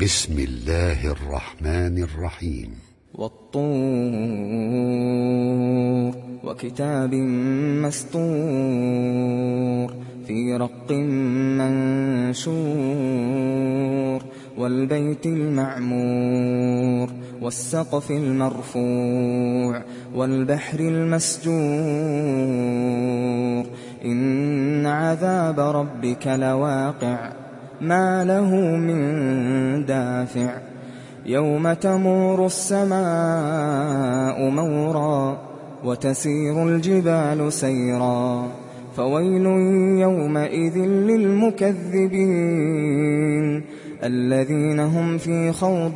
بسم الله الرحمن الرحيم. والطور وكتاب مسطور في رق منشور والبيت المعمور والسقف المرفوع والبحر المسجور إن عذاب ربك لواقع ما له من دافع يوم تمور السماء مورا وتسير الجبال سيرا فويل يومئذ للمكذبين الذين هم في خوض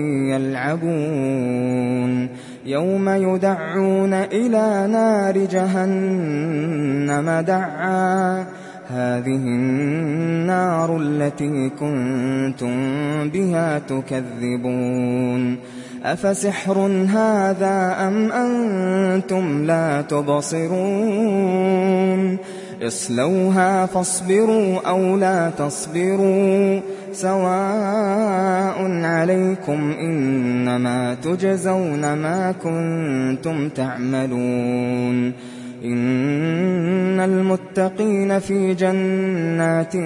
يلعبون يوم يدعون إلى نار جهنم دعا هذه النار التي كنتم بها تكذبون أفسحر هذا أم أنتم لا تبصرون اصلوها فاصبروا أو لا تصبروا سواء عليكم إنما تجزون ما كنتم تعملون إن المتقين في جنات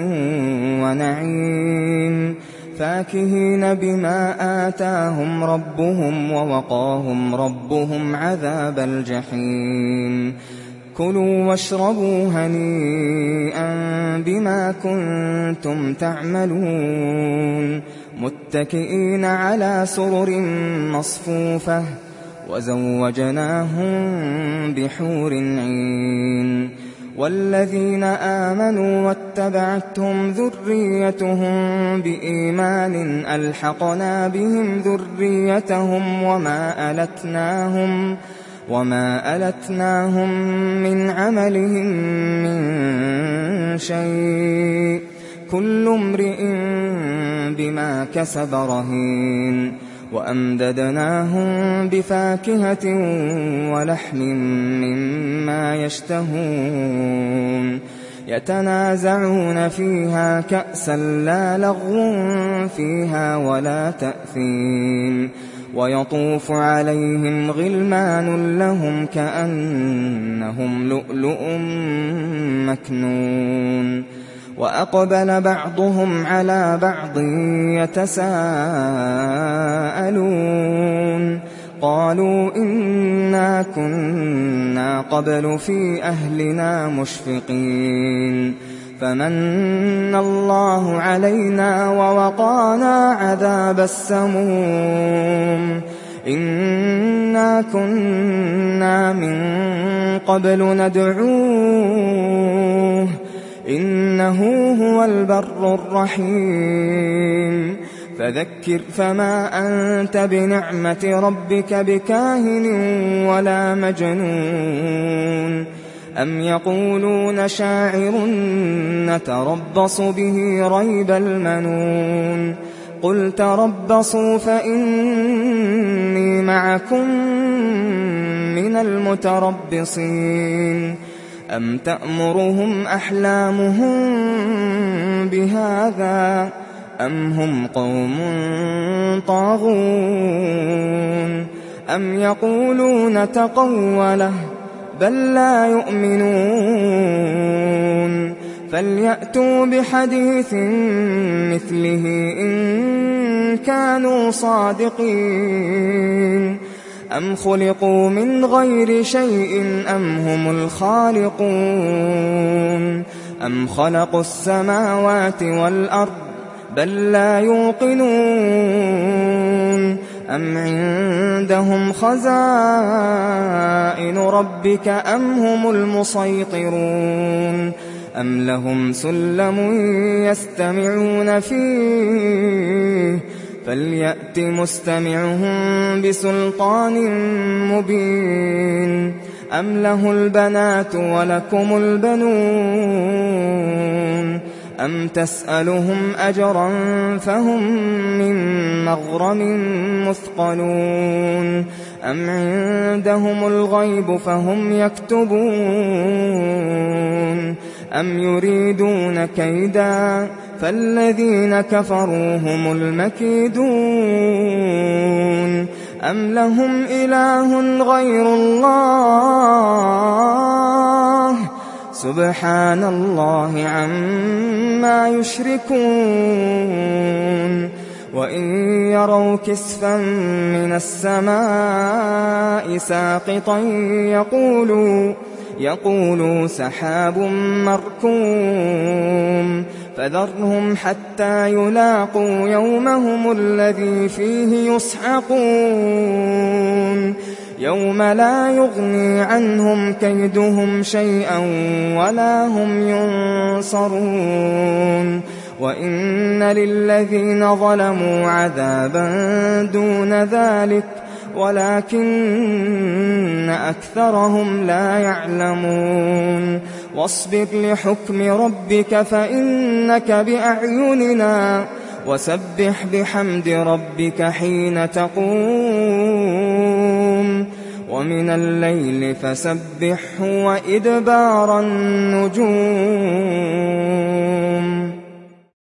ونعيم فاكهين بما آتاهم ربهم ووقاهم ربهم عذاب الجحيم كلوا واشربوا هنيئا بما كنتم تعملون متكئين على سرر مصفوفة وزوجناهم بحور عين والذين آمنوا واتبعتهم ذريتهم بإيمان ألحقنا بهم ذريتهم وما ألتناهم من عملهم من شيء كل امرئ بما كسب رهين وأمددناهم بفاكهة ولحم مما يشتهون يتنازعون فيها كأسا لا لغو فيها ولا تأثيم ويطوف عليهم غلمان لهم كأنهم لؤلؤ مكنون وأقبل بعضهم على بعض يتساءلون قالوا إنا كنا قبل في أهلنا مشفقين فمن الله علينا ووقانا عذاب السموم إنا كنا من قبل ندعوه إنه هو البر الرحيم فذكر فما أنت بنعمة ربك بكاهن ولا مجنون أم يقولون شاعر نتربص به ريب المنون قل تربصوا فإني معكم من المتربصين أم تأمرهم أحلامهم بهذا أم هم قوم طاغون أم يقولون تقوله بل لا يؤمنون فليأتوا بحديث مثله إن كانوا صادقين أم خلقوا من غير شيء أم هم الخالقون أم خلقوا السماوات والأرض بل لا يوقنون أم عندهم خزائن ربك أم هم المسيطرون أم لهم سلم يستمعون فيه فليأت مستمعهم بسلطان مبين أم له البنات ولكم البنون أم تسألهم أجرا فهم من مغرم مثقلون أم عندهم الغيب فهم يكتبون أم يريدون كيدا فالذين كفروا هم المكيدون أم لهم إله غير الله سبحان الله عما يشركون وإن يروا كسفا من السماء ساقطا يقولوا سحاب مركوم فذرهم حتى يلاقوا يومهم الذي فيه يصعقون يوم لا يغني عنهم كيدهم شيئا ولا هم ينصرون وإن للذين ظلموا عذابا دون ذلك ولكن أكثرهم لا يعلمون واصبر لحكم ربك فإنك بأعيننا وسبح بحمد ربك حين تقوم ومن الليل فسبحه وإدبار النجوم